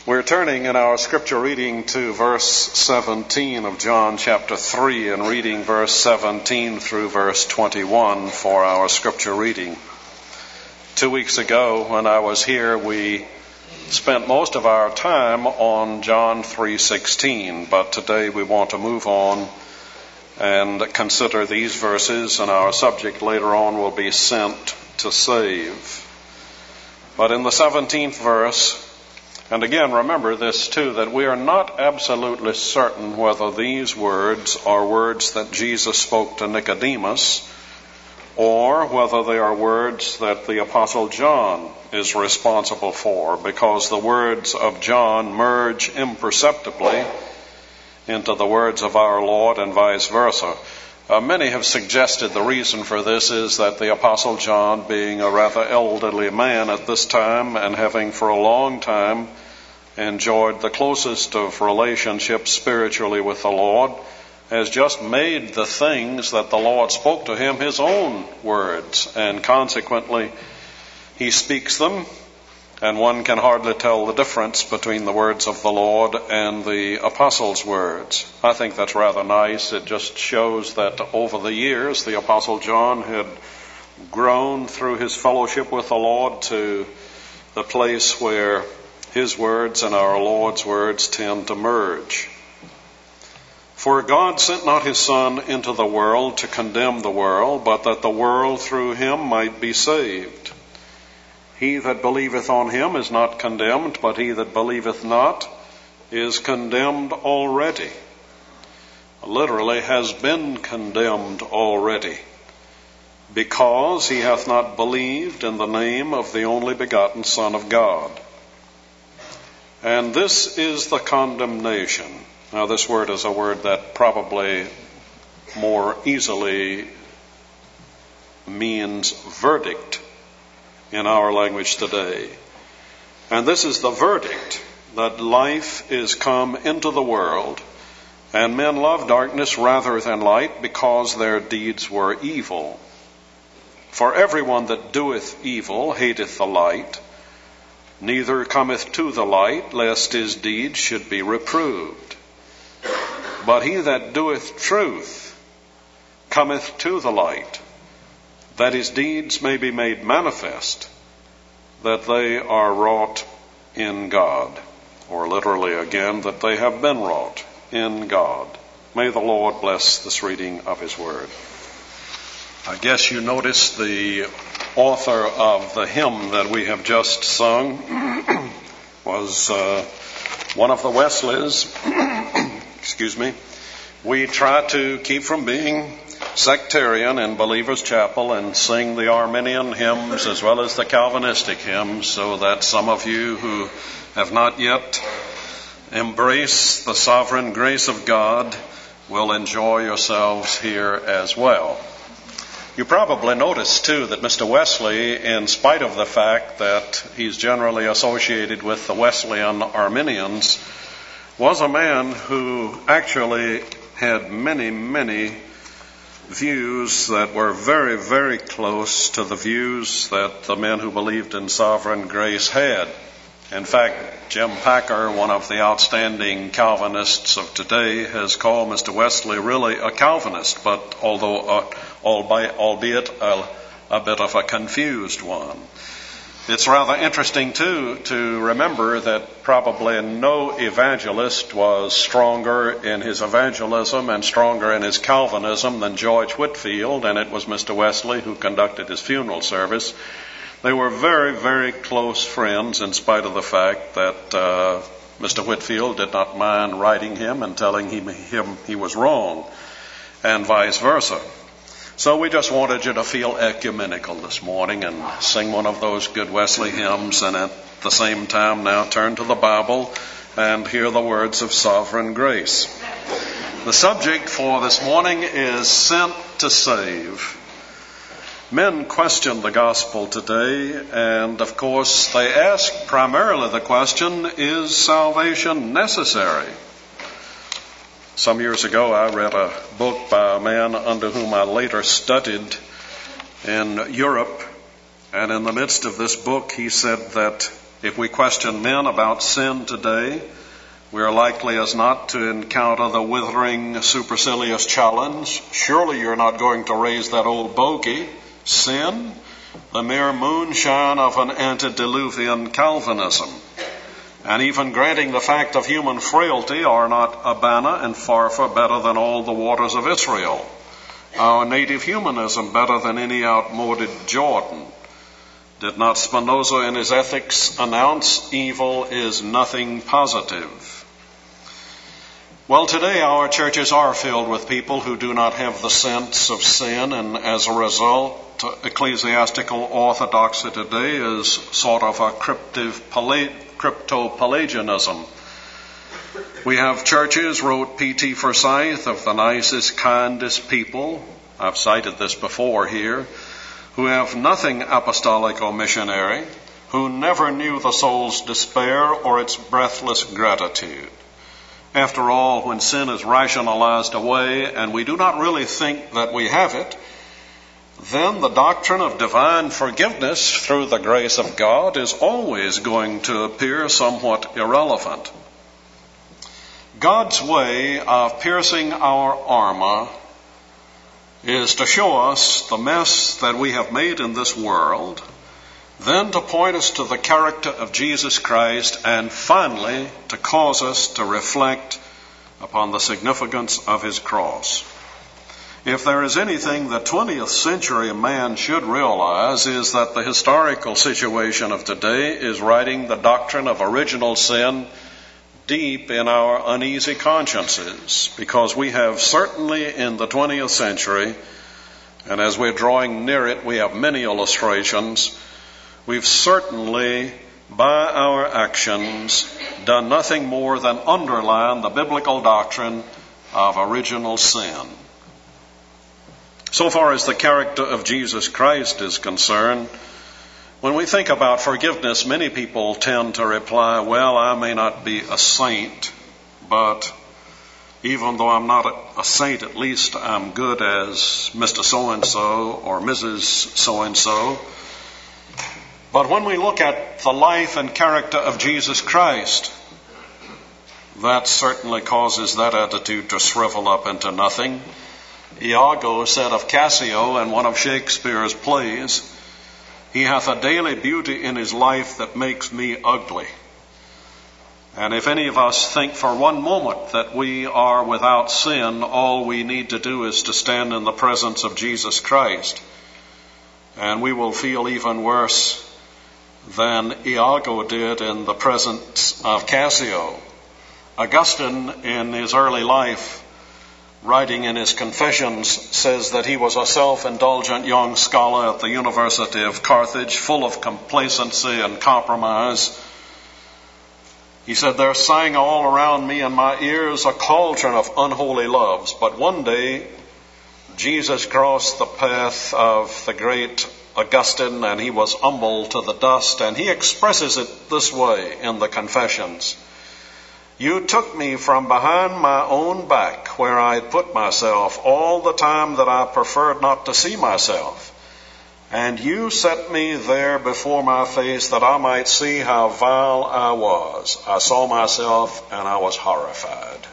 We're turning in our scripture reading to verse 17 of John chapter 3 and reading verse 17 through verse 21 for our scripture reading. 2 weeks ago when I was here, we spent most of our time on John 3:16, but today we want to move on and consider these verses, and our subject later on will be sent to save. But in the 17th verse, and again, remember this too, that we are not absolutely certain whether these words are words that Jesus spoke to Nicodemus or whether they are words that the Apostle John is responsible for, because the words of John merge imperceptibly into the words of our Lord and vice versa. Many have suggested the reason for this is that the Apostle John, being a rather elderly man at this time and having for a long time enjoyed the closest of relationships spiritually with the Lord, has just made the things that the Lord spoke to him his own words, and consequently he speaks them, and one can hardly tell the difference between the words of the Lord and the Apostle's words. I think that's rather nice. It just shows that over the years the Apostle John had grown through his fellowship with the Lord to the place where his words and our Lord's words tend to merge. For God sent not his Son into the world to condemn the world, but that the world through him might be saved. He that believeth on him is not condemned, but he that believeth not is condemned already. Literally, has been condemned already, because he hath not believed in the name of the only begotten Son of God. And this is the condemnation. Now, this word is a word that probably more easily means verdict in our language today. And this is the verdict, that life is come into the world, and men love darkness rather than light, because their deeds were evil. For everyone that doeth evil hateth the light, neither cometh to the light, lest his deeds should be reproved. But he that doeth truth cometh to the light, that his deeds may be made manifest, that they are wrought in God. Or literally again, that they have been wrought in God. May the Lord bless this reading of his word. I guess you noticed the author of the hymn that we have just sung was one of the Wesleys. Excuse me. We try to keep from being sectarian in Believer's Chapel and sing the Arminian hymns as well as the Calvinistic hymns, so that some of you who have not yet embraced the sovereign grace of God will enjoy yourselves here as well. You probably noticed, too, that Mr. Wesley, in spite of the fact that he's generally associated with the Wesleyan Arminians, was a man who actually had many, many views that were very, very close to the views that the men who believed in sovereign grace had. In fact, Jim Packer, one of the outstanding Calvinists of today, has called Mr. Wesley really a Calvinist, but albeit a bit of a confused one. It's rather interesting, too, to remember that probably no evangelist was stronger in his evangelism and stronger in his Calvinism than George Whitefield, and it was Mr. Wesley who conducted his funeral service. They were very, very close friends, in spite of the fact that Mr. Whitefield did not mind writing him and telling him he was wrong, and vice versa. So we just wanted you to feel ecumenical this morning and sing one of those good Wesley hymns, and at the same time now turn to the Bible and hear the words of sovereign grace. The subject for this morning is sent to save. Men question the gospel today, and of course they ask primarily the question, is salvation necessary? Some years ago I read a book by a man under whom I later studied in Europe, and in the midst of this book he said that If we question men about sin today, we are likely as not to encounter the withering, supercilious challenge, surely you're not going to raise that old bogey, sin, the mere moonshine of an antediluvian Calvinism. And even granting the fact of human frailty, are not Abana and Pharpar better than all the waters of Israel? Our native humanism better than any outmoded Jordan? Did not Spinoza in his Ethics announce evil is nothing positive? Well, today our churches are filled with people who do not have the sense of sin, and as a result, ecclesiastical orthodoxy today is sort of a crypto-Pelagianism. We have churches, wrote P.T. Forsyth, of the nicest, kindest people, I've cited this before here, who have nothing apostolic or missionary, who never knew the soul's despair or its breathless gratitude. After all, when sin is rationalized away and we do not really think that we have it, then the doctrine of divine forgiveness through the grace of God is always going to appear somewhat irrelevant. God's way of piercing our armor is to show us the mess that we have made in this world, then to point us to the character of Jesus Christ, and finally to cause us to reflect upon the significance of his cross. If there is anything the 20th century man should realize, is that the historical situation of today is writing the doctrine of original sin deep in our uneasy consciences, because we have certainly in the 20th century, and as we're drawing near it, we have many illustrations, we've certainly, by our actions, done nothing more than underline the biblical doctrine of original sin. So far as the character of Jesus Christ is concerned, when we think about forgiveness, many people tend to reply, well, I may not be a saint, but even though I'm not a saint, at least I'm good as Mr. So-and-so or Mrs. So-and-so. But when we look at the life and character of Jesus Christ, that certainly causes that attitude to shrivel up into nothing. Iago said of Cassio in one of Shakespeare's plays, he hath a daily beauty in his life that makes me ugly. And if any of us think for one moment that we are without sin, all we need to do is to stand in the presence of Jesus Christ, and we will feel even worse than Iago did in the presence of Cassio. Augustine, in his early life, writing in his Confessions, says that he was a self-indulgent young scholar at the University of Carthage, full of complacency and compromise. He said, there sang all around me in my ears a cauldron of unholy loves. But one day, Jesus crossed the path of the great Augustine, and he was humbled to the dust. And he expresses it this way in the Confessions. You took me from behind my own back, where I had put myself all the time that I preferred not to see myself. And you set me there before my face that I might see how vile I was. I saw myself and I was horrified.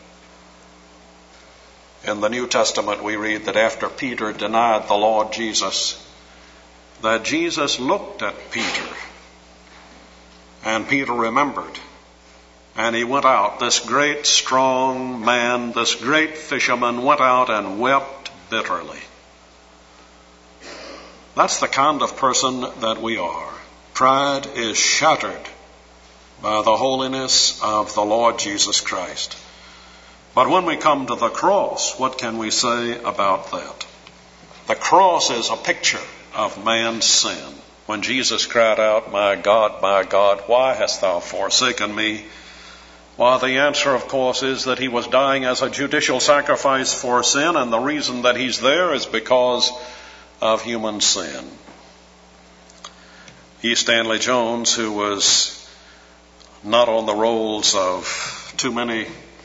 In the New Testament we read that after Peter denied the Lord Jesus, that Jesus looked at Peter, and Peter remembered. And he went out, this great strong man, this great fisherman went out and wept bitterly. That's the kind of person that we are. Pride is shattered by the holiness of the Lord Jesus Christ. But when we come to the cross, what can we say about that? The cross is a picture of man's sin. When Jesus cried out, my God, why hast thou forsaken me? Well, the answer, of course, is that he was dying as a judicial sacrifice for sin, and the reason that he's there is because of human sin. E. Stanley Jones, who was not on the rolls of too many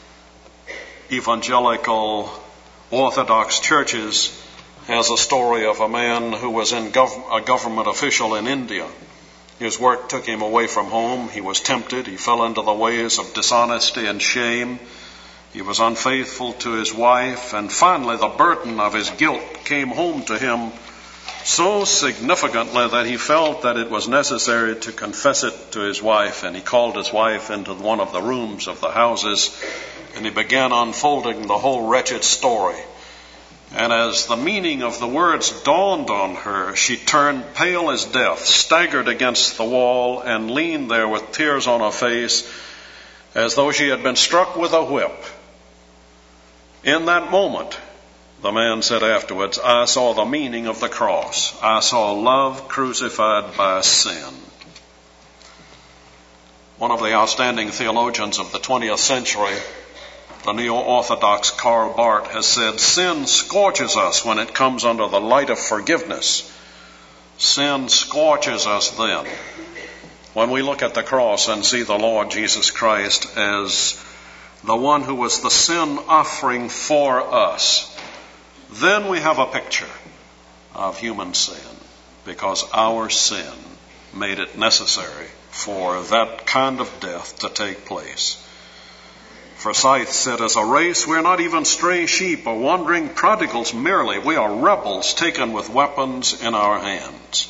evangelical Orthodox churches, has a story of a man who was a government official in India. His work took him away from home. He was tempted. He fell into the ways of dishonesty and shame. He was unfaithful to his wife. And finally, the burden of his guilt came home to him so significantly that he felt that it was necessary to confess it to his wife. And he called his wife into one of the rooms of the houses, and he began unfolding the whole wretched story. And as the meaning of the words dawned on her, she turned pale as death, staggered against the wall, and leaned there with tears on her face, as though she had been struck with a whip. In that moment, the man said afterwards, I saw the meaning of the cross. I saw love crucified by sin. One of the outstanding theologians of the 20th century, the neo-orthodox Karl Barth, has said, sin scorches us when it comes under the light of forgiveness. Sin scorches us then. When we look at the cross and see the Lord Jesus Christ as the one who was the sin offering for us, then we have a picture of human sin, because our sin made it necessary for that kind of death to take place. Forsyth said, as a race, we're not even stray sheep or wandering prodigals merely. We are rebels taken with weapons in our hands.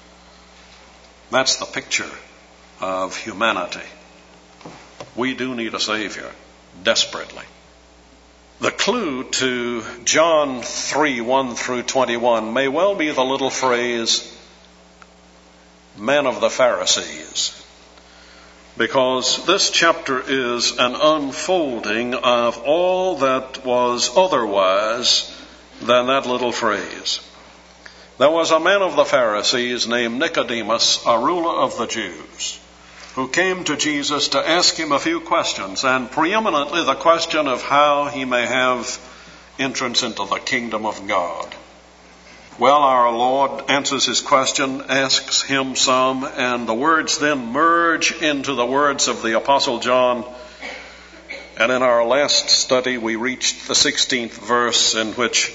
That's the picture of humanity. We do need a Savior, desperately. The clue to John 3:1 through 21 may well be the little phrase, men of the Pharisees, because this chapter is an unfolding of all that was otherwise than that little phrase. There was a man of the Pharisees named Nicodemus, a ruler of the Jews, who came to Jesus to ask him a few questions, and preeminently the question of how he may have entrance into the kingdom of God. Well, our Lord answers his question, asks him some, and the words then merge into the words of the Apostle John. And in our last study, we reached the 16th verse, in which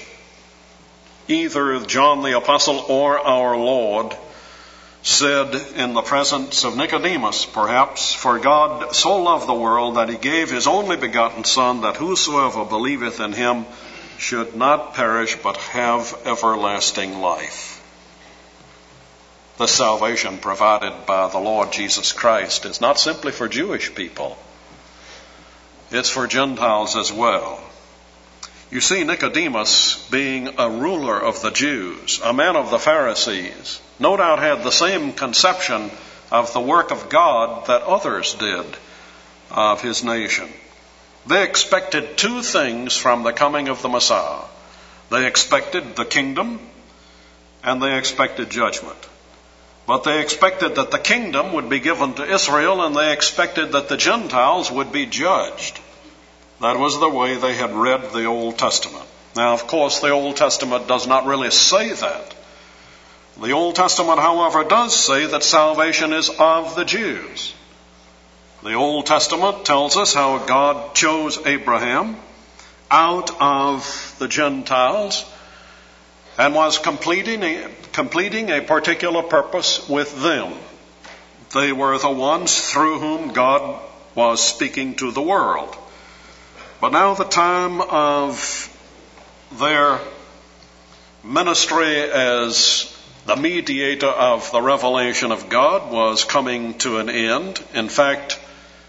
either John the Apostle or our Lord said in the presence of Nicodemus, perhaps, for God so loved the world that he gave his only begotten Son, that whosoever believeth in him should not perish but have everlasting life. The salvation provided by the Lord Jesus Christ is not simply for Jewish people. It's for Gentiles as well. You see, Nicodemus, being a ruler of the Jews, a man of the Pharisees, no doubt had the same conception of the work of God that others did of his nation. They expected two things from the coming of the Messiah. They expected the kingdom, and they expected judgment. But they expected that the kingdom would be given to Israel, and they expected that the Gentiles would be judged. That was the way they had read the Old Testament. Now, of course, the Old Testament does not really say that. The Old Testament, however, does say that salvation is of the Jews. The Old Testament tells us how God chose Abraham out of the Gentiles and was completing a particular purpose with them. They were the ones through whom God was speaking to the world. But now the time of their ministry as the mediator of the revelation of God was coming to an end. In fact,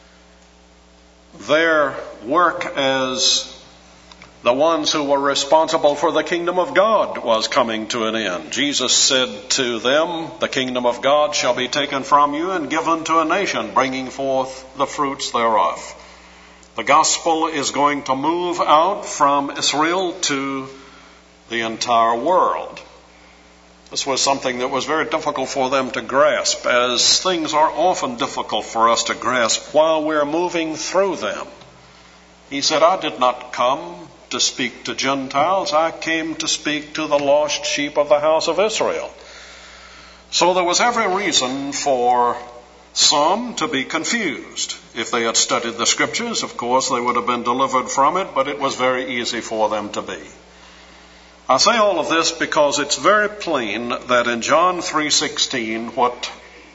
their work as the ones who were responsible for the kingdom of God was coming to an end. Jesus said to them, the kingdom of God shall be taken from you and given to a nation, bringing forth the fruits thereof. The gospel is going to move out from Israel to the entire world. This was something that was very difficult for them to grasp, as things are often difficult for us to grasp while we're moving through them. He said, I did not come to speak to Gentiles. I came to speak to the lost sheep of the house of Israel. So there was every reason for some to be confused. If they had studied the scriptures, of course, they would have been delivered from it, but it was very easy for them to be. I say all of this because it's very plain that in John 3:16, what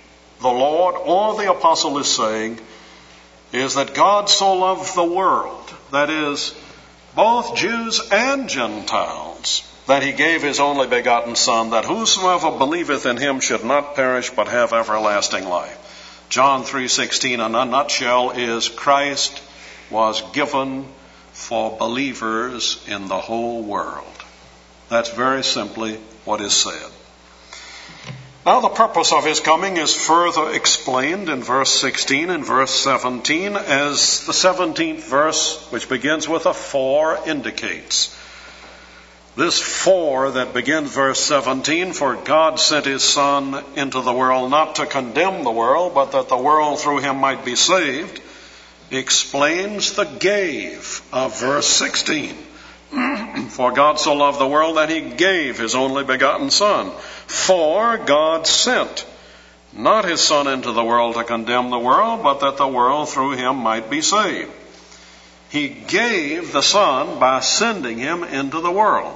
the Lord or the apostle is saying is that God so loved the world, that is, both Jews and Gentiles, that he gave his only begotten Son, that whosoever believeth in him should not perish but have everlasting life. John 3:16 in a nutshell is Christ was given for believers in the whole world. That's very simply what is said. Now the purpose of his coming is further explained in verse 16 and verse 17, as the 17th verse, which begins with a for, indicates. This for that begins verse 17, for God sent his Son into the world not to condemn the world, but that the world through him might be saved, explains the gave of verse 16. For God so loved the world that he gave his only begotten Son. For God sent not his Son into the world to condemn the world, but that the world through him might be saved. He gave the Son by sending him into the world.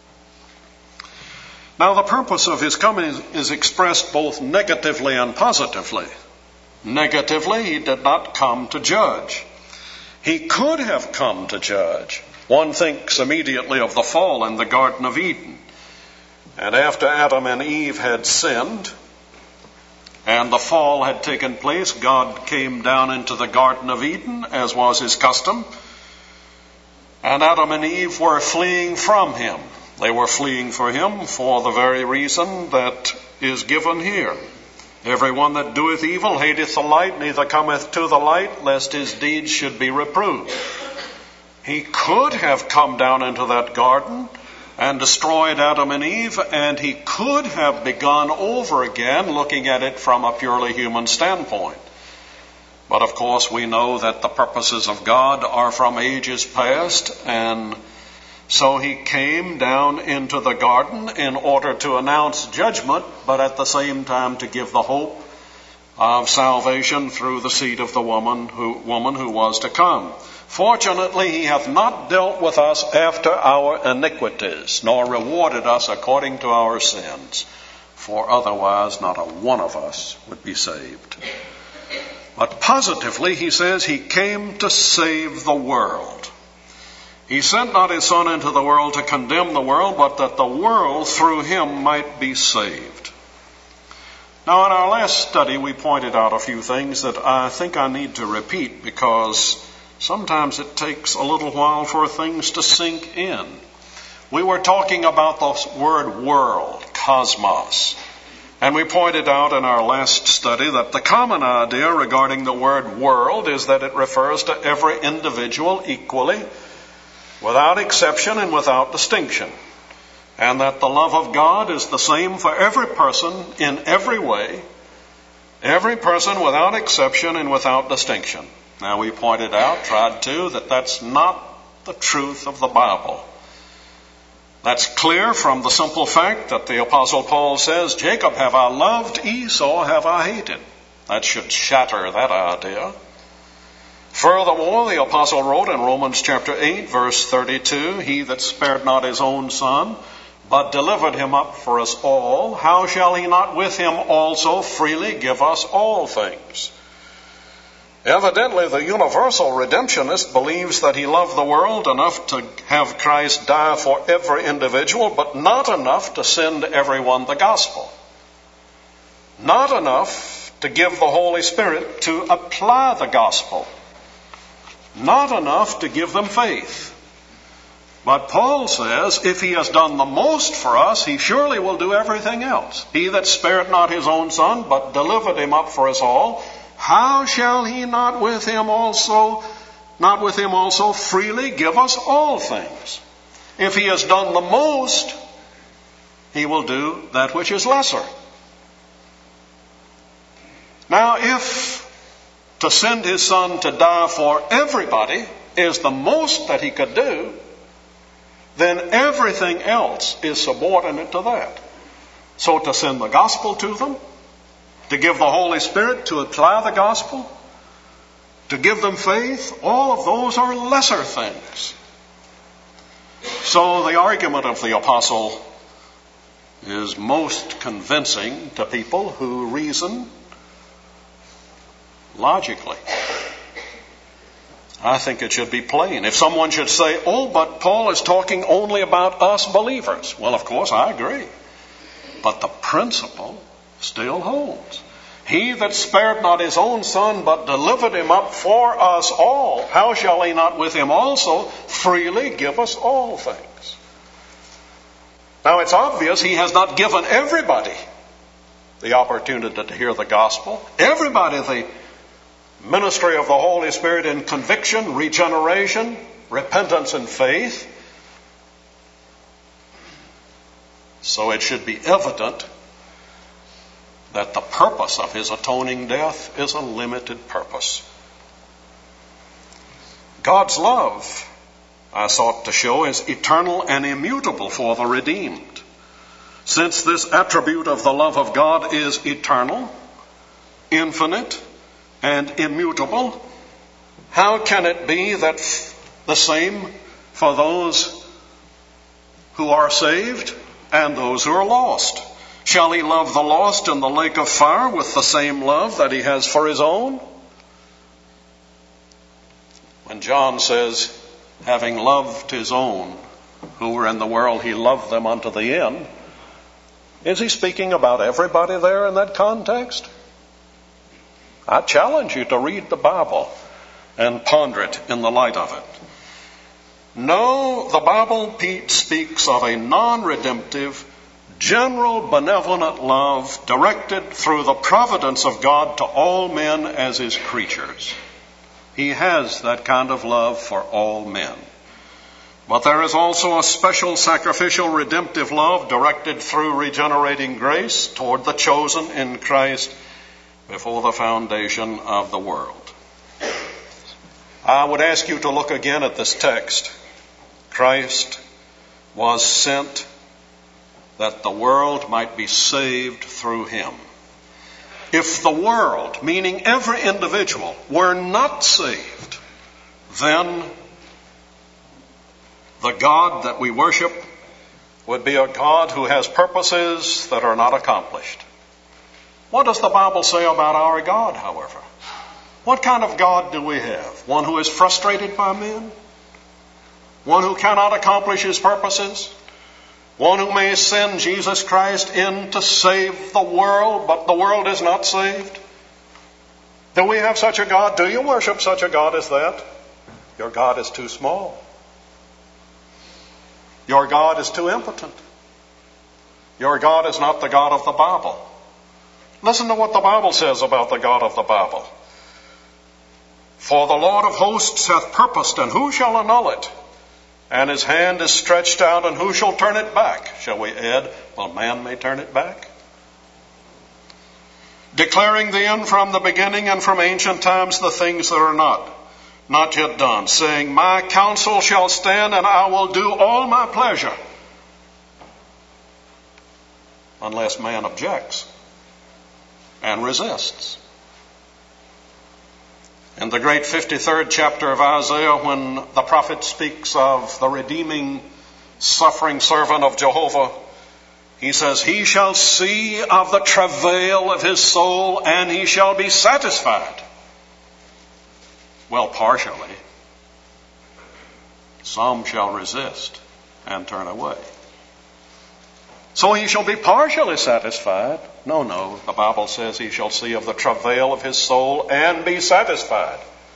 Now the purpose of his coming is expressed both negatively and positively. Negatively, he did not come to judge. He could have come to judge. One thinks immediately of the fall in the Garden of Eden. And after Adam and Eve had sinned, and the fall had taken place, God came down into the Garden of Eden, as was his custom, and Adam and Eve were fleeing from him. They were fleeing for him for the very reason that is given here. Everyone that doeth evil hateth the light, neither cometh to the light, lest his deeds should be reproved. He could have come down into that garden and destroyed Adam and Eve, and he could have begun over again, looking at it from a purely human standpoint. But of course we know that the purposes of God are from ages past, and so he came down into the garden in order to announce judgment, but at the same time to give the hope of salvation through the seed of the woman who was to come. Fortunately, he hath not dealt with us after our iniquities, nor rewarded us according to our sins, for otherwise not a one of us would be saved. But positively, he says he came to save the world. He sent not his Son into the world to condemn the world, but that the world through him might be saved. Now, in our last study, we pointed out a few things that I think I need to repeat, because sometimes it takes a little while for things to sink in. We were talking about the word world, cosmos. And we pointed out in our last study that the common idea regarding the word world is that it refers to every individual equally, without exception and without distinction. And that the love of God is the same for every person in every way, every person without exception and without distinction. Now we pointed out, tried to, that that's not the truth of the Bible. That's clear from the simple fact that the Apostle Paul says, Jacob have I loved, Esau have I hated. That should shatter that idea. Furthermore, the Apostle wrote in Romans chapter 8, verse 32, he that spared not his own Son, but delivered him up for us all, how shall he not with him also freely give us all things? Evidently, the universal redemptionist believes that he loved the world enough to have Christ die for every individual, but not enough to send everyone the gospel. Not enough to give the Holy Spirit to apply the gospel. Not enough to give them faith. But Paul says, if he has done the most for us, he surely will do everything else. He that spared not his own Son, but delivered him up for us all, how shall he not with him also freely give us all things? If he has done the most, he will do that which is lesser. Now, if to send his Son to die for everybody is the most that he could do, then everything else is subordinate to that. So to send the gospel to them, to give the Holy Spirit to apply the gospel, to give them faith, all of those are lesser things. So the argument of the apostle is most convincing to people who reason logically. I think it should be plain. If someone should say, oh, but Paul is talking only about us believers. Well, of course, I agree. But the principle still holds. He that spared not his own son, but delivered him up for us all, how shall he not with him also freely give us all things? Now, it's obvious he has not given everybody the opportunity to hear the gospel. Everybody the ministry of the Holy Spirit in conviction, regeneration, repentance, and faith. So it should be evident that the purpose of his atoning death is a limited purpose. God's love, I sought to show, is eternal and immutable for the redeemed. Since this attribute of the love of God is eternal, infinite, and immutable, how can it be that the same for those who are saved and those who are lost? Shall he love the lost in the lake of fire with the same love that he has for his own? When John says, having loved his own who were in the world, he loved them unto the end, is he speaking about everybody there in that context? I challenge you to read the Bible and ponder it in the light of it. No, the Bible speaks of a non-redemptive, general, benevolent love directed through the providence of God to all men as his creatures. He has that kind of love for all men. But there is also a special sacrificial redemptive love directed through regenerating grace toward the chosen in Christ before the foundation of the world. I would ask you to look again at this text. Christ was sent that the world might be saved through him. If the world, meaning every individual, were not saved, then the God that we worship would be a God who has purposes that are not accomplished. What does the Bible say about our God, however? What kind of God do we have? One who is frustrated by men? One who cannot accomplish his purposes? One who may send Jesus Christ in to save the world, but the world is not saved? Do we have such a God? Do you worship such a God as that? Your God is too small. Your God is too impotent. Your God is not the God of the Bible. Listen to what the Bible says about the God of the Bible. For the Lord of hosts hath purposed, and who shall annul it? And his hand is stretched out, and who shall turn it back? Shall we add, well, man may turn it back? Declaring the end from the beginning and from ancient times the things that are not yet done, saying, my counsel shall stand, and I will do all my pleasure. Unless man objects and resists. In the great 53rd chapter of Isaiah, when the prophet speaks of the redeeming, suffering servant of Jehovah, he says, he shall see of the travail of his soul, and he shall be satisfied. Well, partially. Some shall resist and turn away. So he shall be partially satisfied. No, the Bible says he shall see of the travail of his soul and be satisfied.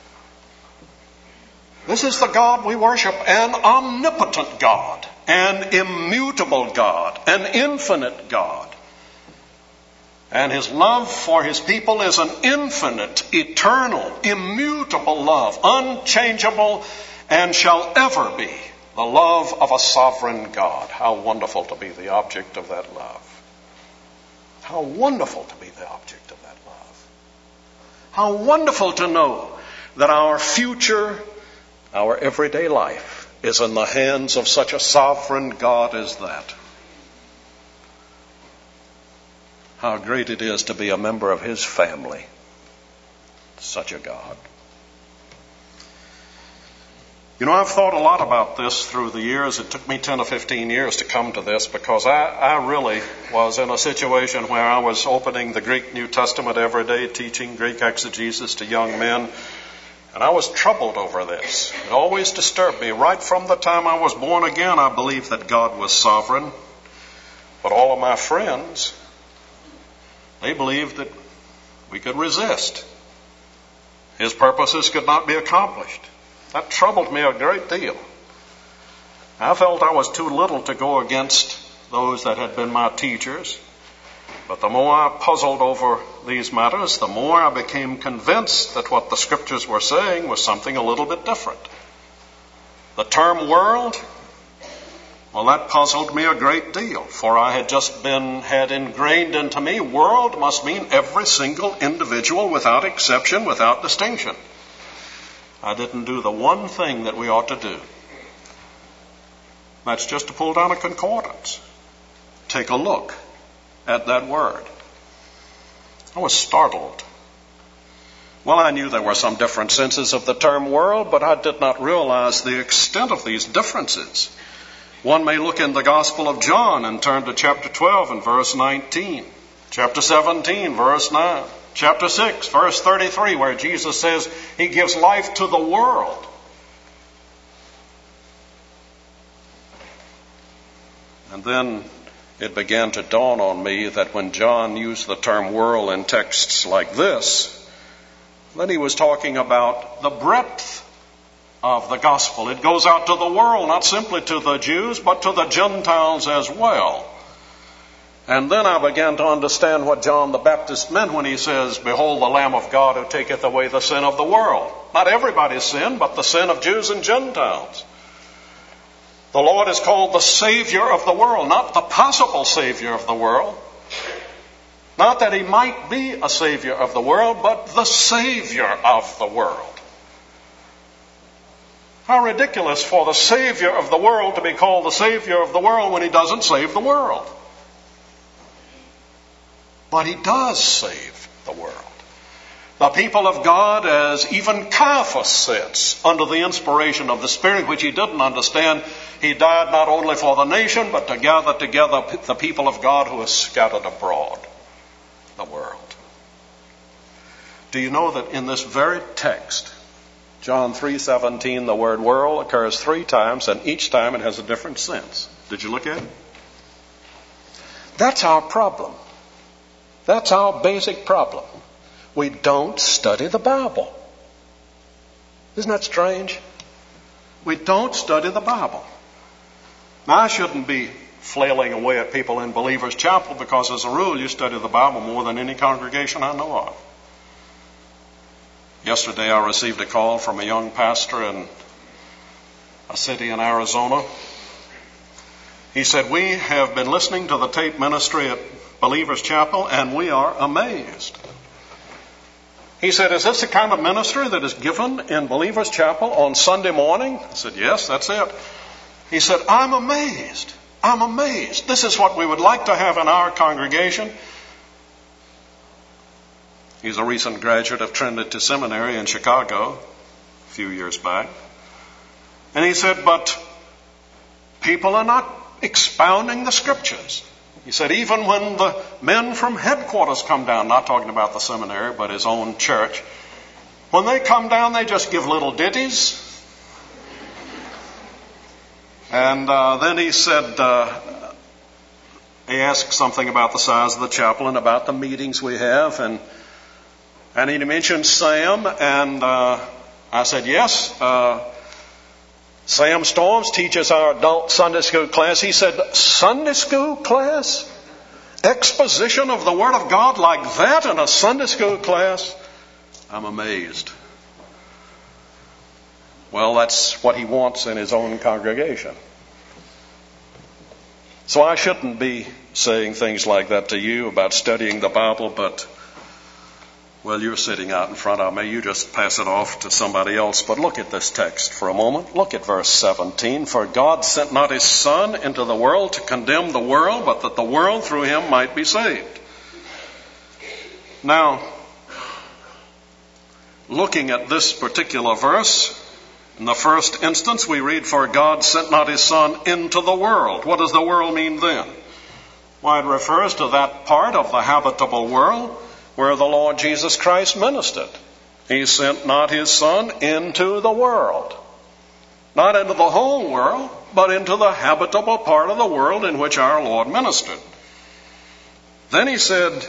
This is the God we worship, an omnipotent God, an immutable God, an infinite God. And his love for his people is an infinite, eternal, immutable love, unchangeable, and shall ever be the love of a sovereign God. How wonderful to be the object of that love. How wonderful to be the object of that love. How wonderful to know that our future, our everyday life, is in the hands of such a sovereign God as that. How great it is to be a member of his family. Such a God. You know, I've thought a lot about this through the years. It took me 10 or 15 years to come to this because I really was in a situation where I was opening the Greek New Testament every day, teaching Greek exegesis to young men. And I was troubled over this. It always disturbed me. Right from the time I was born again, I believed that God was sovereign. But all of my friends, they believed that we could resist. His purposes could not be accomplished. That troubled me a great deal. I felt I was too little to go against those that had been my teachers. But the more I puzzled over these matters, the more I became convinced that what the Scriptures were saying was something a little bit different. The term world, well, that puzzled me a great deal, for I had ingrained into me, world must mean every single individual without exception, without distinction. I didn't do the one thing that we ought to do. That's just to pull down a concordance. Take a look at that word. I was startled. Well, I knew there were some different senses of the term world, but I did not realize the extent of these differences. One may look in the Gospel of John and turn to chapter 12 and verse 19, chapter 17, verse 9, chapter 6, verse 33, where Jesus says he gives life to the world. And then it began to dawn on me that when John used the term world in texts like this, then he was talking about the breadth of the gospel. It goes out to the world, not simply to the Jews, but to the Gentiles as well. And then I began to understand what John the Baptist meant when he says, "Behold the Lamb of God who taketh away the sin of the world." Not everybody's sin, but the sin of Jews and Gentiles. The Lord is called the Savior of the world, not the possible Savior of the world. Not that he might be a Savior of the world, but the Savior of the world. How ridiculous for the Savior of the world to be called the Savior of the world when he doesn't save the world. But he does save the world. The people of God, as even Caiaphas says, under the inspiration of the Spirit, which he didn't understand, he died not only for the nation, but to gather together the people of God who are scattered abroad the world. Do you know that in this very text, John 3:17, the word world occurs 3 times, and each time it has a different sense? Did you look at it? That's our problem. That's our basic problem. We don't study the Bible. Isn't that strange? We don't study the Bible. Now, I shouldn't be flailing away at people in Believers Chapel because, as a rule, you study the Bible more than any congregation I know of. Yesterday, I received a call from a young pastor in a city in Arizona. He said, "We have been listening to the tape ministry at Believers Chapel, and we are amazed." He said, "Is this the kind of ministry that is given in Believers Chapel on Sunday morning?" I said, "Yes, that's it." He said, I'm amazed. I'm amazed. This is what we would like to have in our congregation." He's a recent graduate of Trinity Seminary in Chicago a few years back. And he said, "But people are not expounding the Scriptures." He said, "Even when the men from headquarters come down," not talking about the seminary, but his own church, "when they come down, they just give little ditties." And then he said, he asked something about the size of the chapel and about the meetings we have. And he mentioned Sam. And I said, "Yes, Sam Storms teaches our adult Sunday school class." He said, "Sunday school class? Exposition of the Word of God like that in a Sunday school class?" I'm amazed. Well, that's what he wants in his own congregation. So I shouldn't be saying things like that to you about studying the Bible, but, well, you're sitting out in front of me. You just pass it off to somebody else. But look at this text for a moment. Look at verse 17. "For God sent not his Son into the world to condemn the world, but that the world through him might be saved." Now, looking at this particular verse, In the first instance, we read, "For God sent not his Son into the world." What does the world mean then? Why, it refers to that part of the habitable world where the Lord Jesus Christ ministered. He sent not his Son into the world. Not into the whole world, but into the habitable part of the world in which our Lord ministered. Then he said,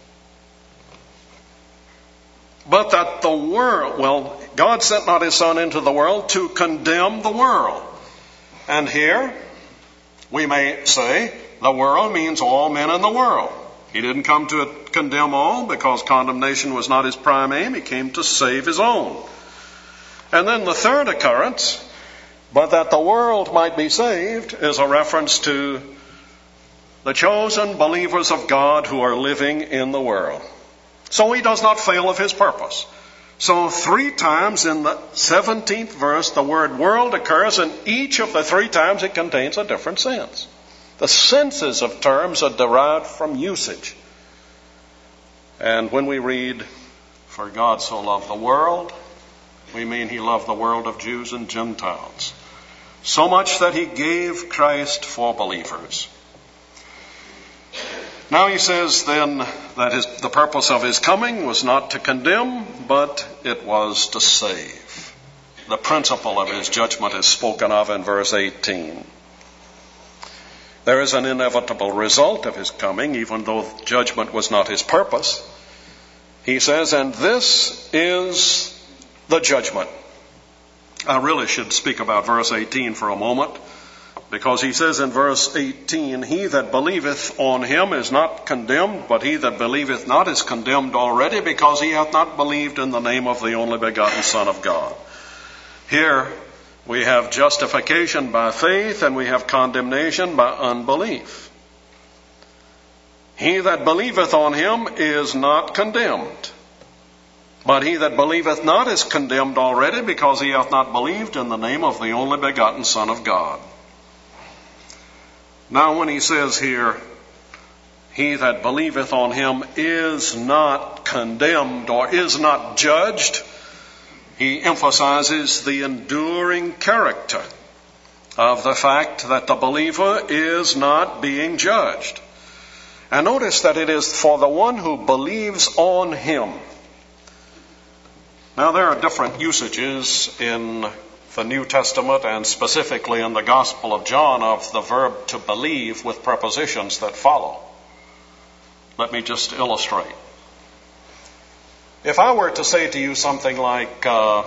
but that the world, God sent not his Son into the world to condemn the world. And here, we may say, the world means all men in the world. He didn't come to condemn all because condemnation was not his prime aim. He came to save his own. And then the third occurrence, but that the world might be saved, is a reference to the chosen believers of God who are living in the world. So he does not fail of his purpose. So 3 times in the 17th verse, the word world occurs, and each of the 3 times it contains a different sense. The senses of terms are derived from usage. And when we read, "For God so loved the world," we mean he loved the world of Jews and Gentiles. So much that he gave Christ for believers. Now he says then that the purpose of his coming was not to condemn, but it was to save. The principle of his judgment is spoken of in verse 18. There is an inevitable result of his coming, even though judgment was not his purpose. He says, and this is the judgment. I really should speak about verse 18 for a moment, because he says in verse 18, "He that believeth on him is not condemned, but he that believeth not is condemned already, because he hath not believed in the name of the only begotten Son of God." Here we have justification by faith, and we have condemnation by unbelief. He that believeth on him is not condemned, but he that believeth not is condemned already, because he hath not believed in the name of the only begotten Son of God. Now when he says here, he that believeth on him is not condemned or is not judged, he emphasizes the enduring character of the fact that the believer is not being judged. And notice that it is for the one who believes on him. Now there are different usages in the New Testament and specifically in the Gospel of John of the verb to believe with prepositions that follow. Let me just illustrate. If I were to say to you something like, the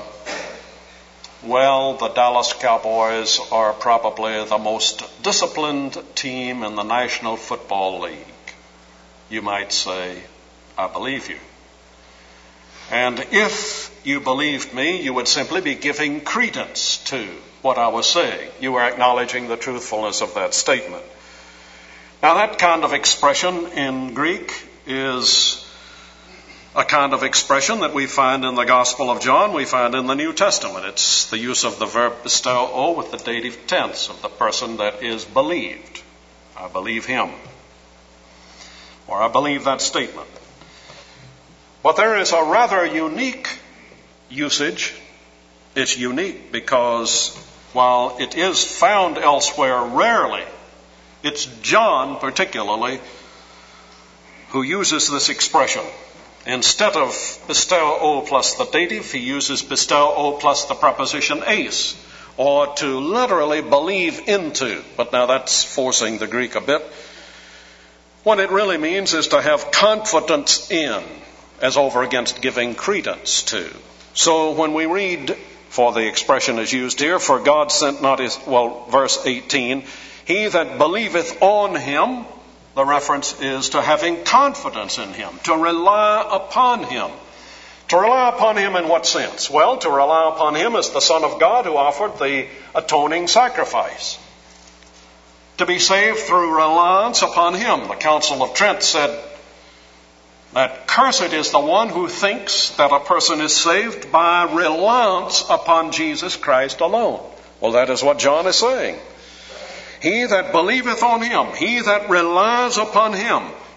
Dallas Cowboys are probably the most disciplined team in the National Football League, you might say, I believe you. And if you believed me, you would simply be giving credence to what I was saying. You were acknowledging the truthfulness of that statement. Now that kind of expression in Greek is a kind of expression that we find in the Gospel of John, we find in the New Testament. It's the use of the verb pisteuo with the dative tense of the person that is believed. I believe him. Or I believe that statement. But there is a rather unique usage. It's unique because while it is found elsewhere rarely, it's John particularly who uses this expression. Instead of pisteuo plus the dative, he uses pisteuo plus the preposition eis, or to literally believe into. But now that's forcing the Greek a bit. What it really means is to have confidence in, as over against giving credence to. So when we read, for the expression is used here, for God sent not his, verse 18, he that believeth on him, the reference is to having confidence in him, to rely upon him. To rely upon him in what sense? Well, to rely upon him as the Son of God who offered the atoning sacrifice. To be saved through reliance upon him. The Council of Trent said that cursed is the one who thinks that a person is saved by reliance upon Jesus Christ alone. Well, that is what John is saying. He that believeth on him, he that relies upon him,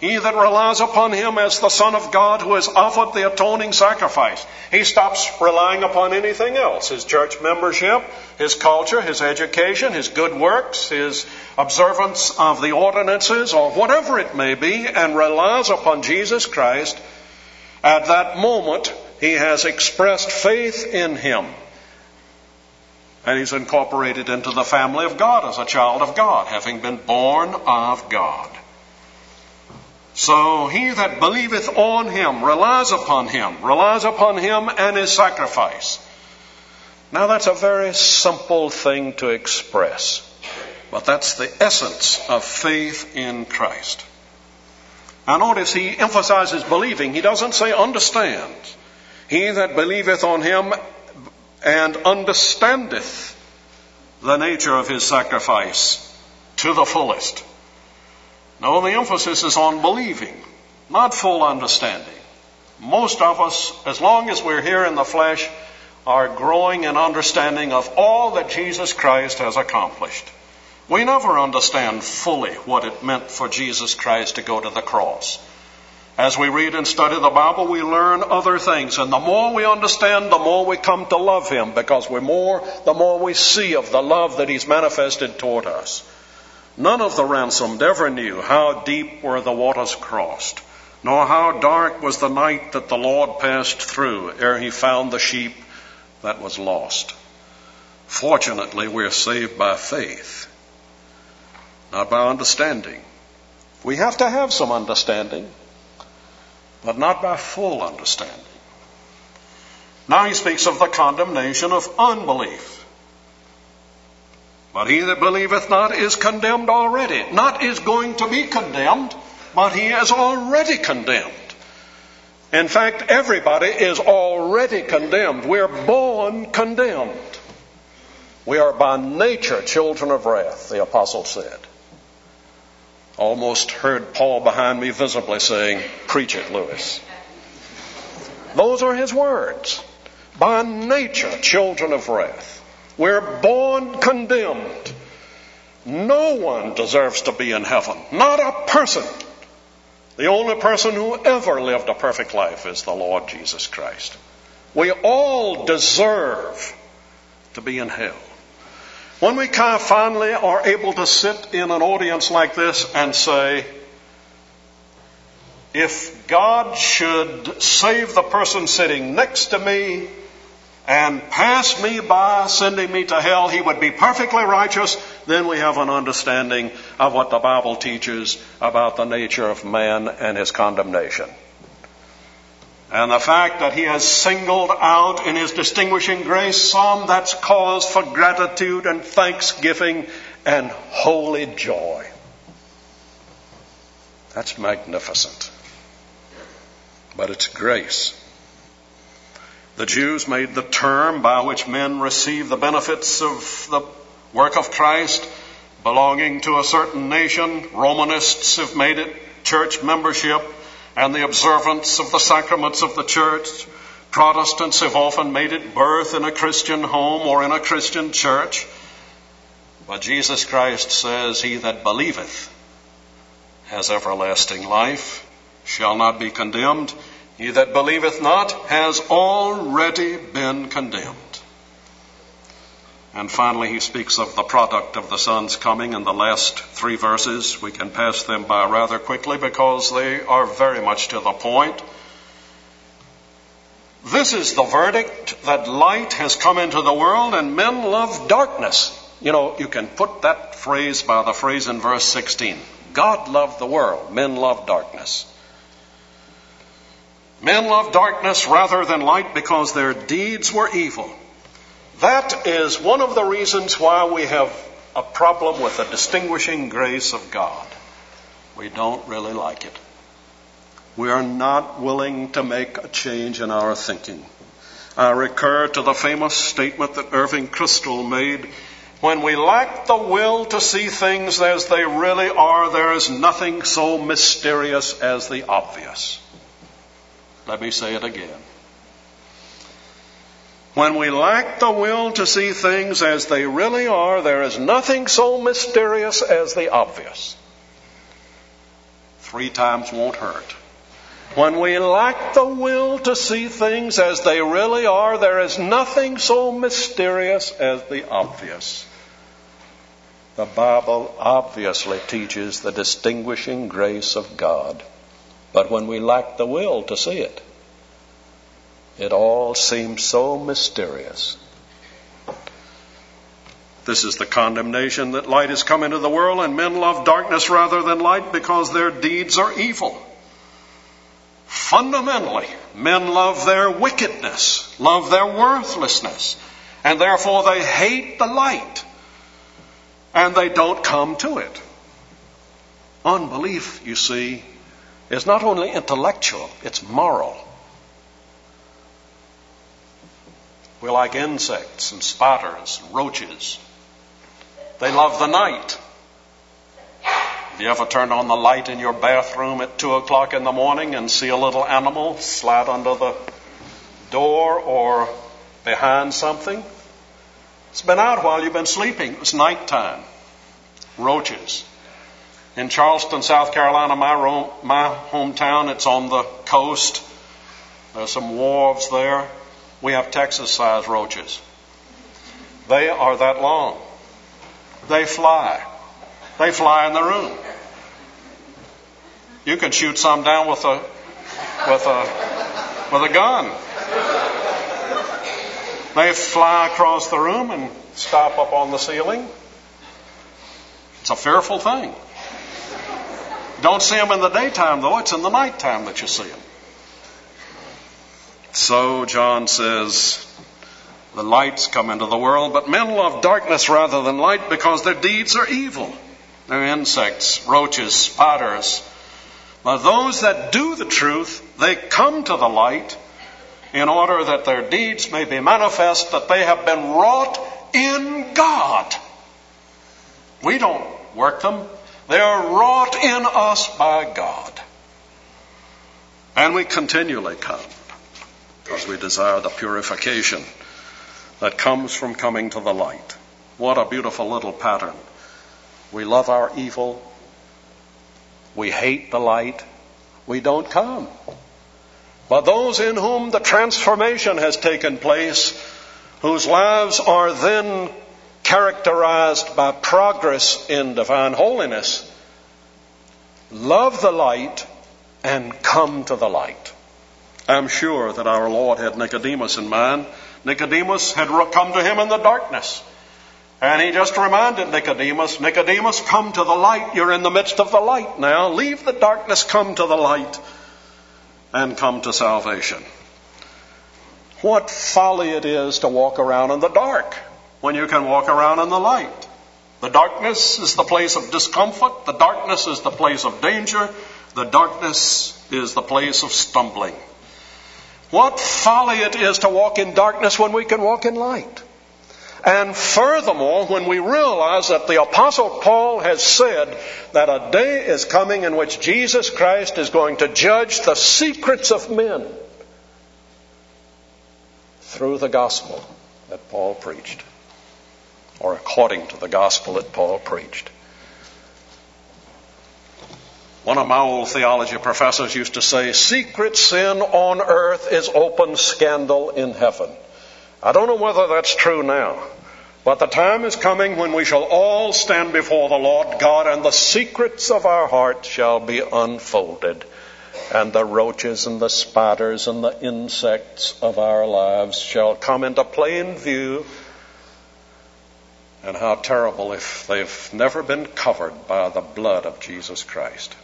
He that relies upon him as the Son of God who has offered the atoning sacrifice. He stops relying upon anything else. His church membership, his culture, his education, his good works, his observance of the ordinances, or whatever it may be, and relies upon Jesus Christ. At that moment, he has expressed faith in him. And he's incorporated into the family of God as a child of God, having been born of God. So he that believeth on him, relies upon him and his sacrifice. Now that's a very simple thing to express, but that's the essence of faith in Christ. Now notice he emphasizes believing. He doesn't say understands. He that believeth on him and understandeth the nature of his sacrifice to the fullest. No, the emphasis is on believing, not full understanding. Most of us, as long as we're here in the flesh, are growing in understanding of all that Jesus Christ has accomplished. We never understand fully what it meant for Jesus Christ to go to the cross. As we read and study the Bible, we learn other things. And the more we understand, the more we come to love him, because the more we see of the love that he's manifested toward us. None of the ransomed ever knew how deep were the waters crossed, nor how dark was the night that the Lord passed through ere he found the sheep that was lost. Fortunately, we're saved by faith, not by understanding. We have to have some understanding, but not by full understanding. Now he speaks of the condemnation of unbelief. But he that believeth not is condemned already. Not is going to be condemned, but he is already condemned. In fact, everybody is already condemned. We're born condemned. We are by nature children of wrath, the apostle said. Almost heard Paul behind me visibly saying, "Preach it, Lewis." Those are his words. By nature children of wrath. We're born condemned. No one deserves to be in heaven. Not a person. The only person who ever lived a perfect life is the Lord Jesus Christ. We all deserve to be in hell. When we finally are able to sit in an audience like this and say, if God should save the person sitting next to me and pass me by, sending me to hell, he would be perfectly righteous, then we have an understanding of what the Bible teaches about the nature of man and his condemnation. And the fact that he has singled out in his distinguishing grace some that's cause for gratitude and thanksgiving and holy joy. That's magnificent. But it's grace. The Jews made the term by which men receive the benefits of the work of Christ belonging to a certain nation. Romanists have made it church membership and the observance of the sacraments of the church. Protestants have often made it birth in a Christian home or in a Christian church. But Jesus Christ says, he that believeth has everlasting life, shall not be condemned. He that believeth not has already been condemned. And finally, he speaks of the product of the Son's coming in the last 3 verses. We can pass them by rather quickly because they are very much to the point. This is the verdict, that light has come into the world and men love darkness. You know, you can put that phrase by the phrase in verse 16. God loved the world, men love darkness. Men love darkness rather than light because their deeds were evil. That is one of the reasons why we have a problem with the distinguishing grace of God. We don't really like it. We are not willing to make a change in our thinking. I recur to the famous statement that Irving Kristol made. When we lack the will to see things as they really are, there is nothing so mysterious as the obvious. Let me say it again. When we lack the will to see things as they really are, there is nothing so mysterious as the obvious. 3 times won't hurt. When we lack the will to see things as they really are, there is nothing so mysterious as the obvious. The Bible obviously teaches the distinguishing grace of God. But when we lack the will to see it, it all seems so mysterious. This is the condemnation that light has come into the world, and men love darkness rather than light because their deeds are evil. Fundamentally, men love their wickedness, love their worthlessness, and therefore they hate the light, and they don't come to it. Unbelief, you see, is not only intellectual, it's moral. We like insects and spiders and roaches. They love the night. Have you ever turned on the light in your bathroom at 2 o'clock in the morning and see a little animal slide under the door or behind something? It's been out while you've been sleeping. It was nighttime. Roaches. In Charleston, South Carolina, my hometown, it's on the coast. There's some wharves there. We have Texas-sized roaches. They are that long. They fly. They fly in the room. You can shoot some down with a gun. They fly across the room and stop up on the ceiling. It's a fearful thing. Don't see them in the daytime, though. It's in the nighttime that you see them. So John says, the light's come into the world, but men love darkness rather than light because their deeds are evil. They're insects, roaches, spiders. But those that do the truth, they come to the light in order that their deeds may be manifest, that they have been wrought in God. We don't work them. They are wrought in us by God. And we continually come because we desire the purification that comes from coming to the light. What a beautiful little pattern. We love our evil. We hate the light. We don't come. But those in whom the transformation has taken place, whose lives are then characterized by progress in divine holiness, love the light and come to the light. I'm sure that our Lord had Nicodemus in mind. Nicodemus had come to him in the darkness. And he just reminded Nicodemus, Nicodemus, come to the light. You're in the midst of the light now. Leave the darkness, come to the light, and come to salvation. What folly it is to walk around in the dark when you can walk around in the light. The darkness is the place of discomfort. The darkness is the place of danger. The darkness is the place of stumbling. What folly it is to walk in darkness when we can walk in light. And furthermore, when we realize that the Apostle Paul has said that a day is coming in which Jesus Christ is going to judge the secrets of men through the gospel that Paul preached, or according to the gospel that Paul preached. One of my old theology professors used to say, secret sin on earth is open scandal in heaven. I don't know whether that's true now, but the time is coming when we shall all stand before the Lord God, and the secrets of our heart shall be unfolded, and the roaches and the spiders and the insects of our lives shall come into plain view. And how terrible if they've never been covered by the blood of Jesus Christ.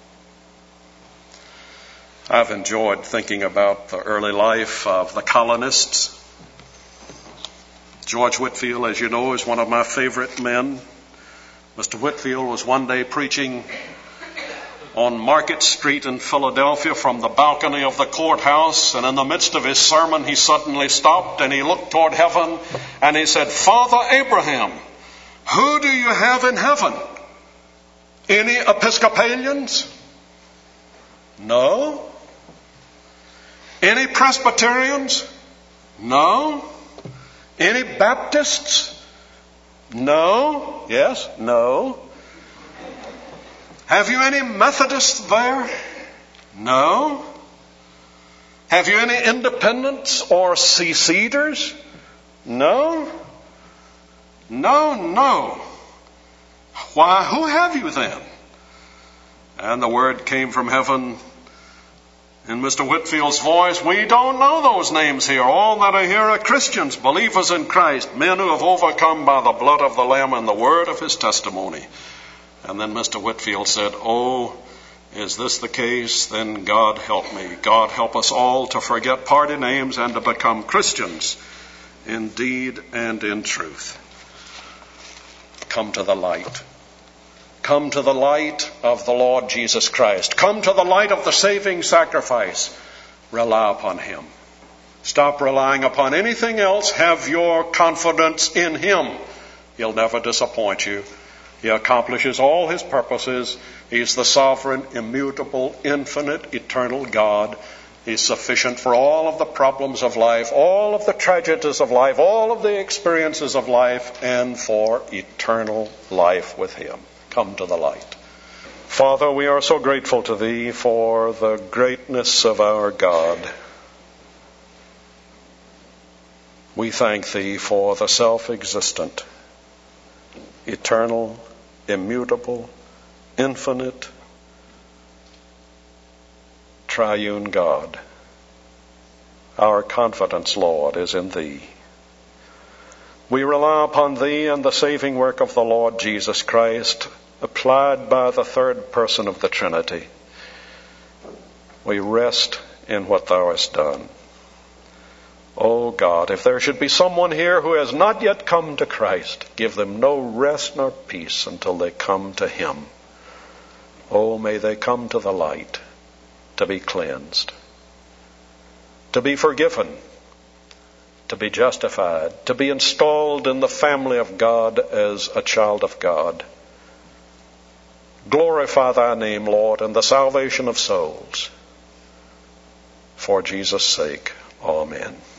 I've enjoyed thinking about the early life of the colonists. George Whitefield, as you know, is one of my favorite men. Mr. Whitefield was one day preaching on Market Street in Philadelphia from the balcony of the courthouse, and in the midst of his sermon he suddenly stopped and he looked toward heaven and he said, Father Abraham, who do you have in heaven? Any Episcopalians? No. Any Presbyterians? No. Any Baptists? No. Yes? No. Have you any Methodists there? No. Have you any Independents or Seceders? No. No. Why, who have you then? And the word came from heaven in Mr. Whitfield's voice, we don't know those names here. All that are here are Christians, believers in Christ, men who have overcome by the blood of the Lamb and the word of his testimony. And then Mr. Whitfield said, oh, is this the case? Then God help me. God help us all to forget party names and to become Christians in deed and in truth. Come to the light. Come to the light of the Lord Jesus Christ. Come to the light of the saving sacrifice. Rely upon him. Stop relying upon anything else. Have your confidence in him. He'll never disappoint you. He accomplishes all his purposes. He's the sovereign, immutable, infinite, eternal God. He's sufficient for all of the problems of life, all of the tragedies of life, all of the experiences of life, and for eternal life with him. Come to the light. Father, we are so grateful to thee for the greatness of our God. We thank thee for the self-existent, eternal, immutable, infinite, triune God. Our confidence, Lord, is in thee. We rely upon thee and the saving work of the Lord Jesus Christ, applied by the third person of the Trinity. We rest in what thou hast done. Oh God, if there should be someone here who has not yet come to Christ, give them no rest nor peace until they come to him. Oh, may they come to the light, to be cleansed, to be forgiven, to be justified, to be installed in the family of God as a child of God. Glorify thy name, Lord, in the salvation of souls. For Jesus' sake, amen.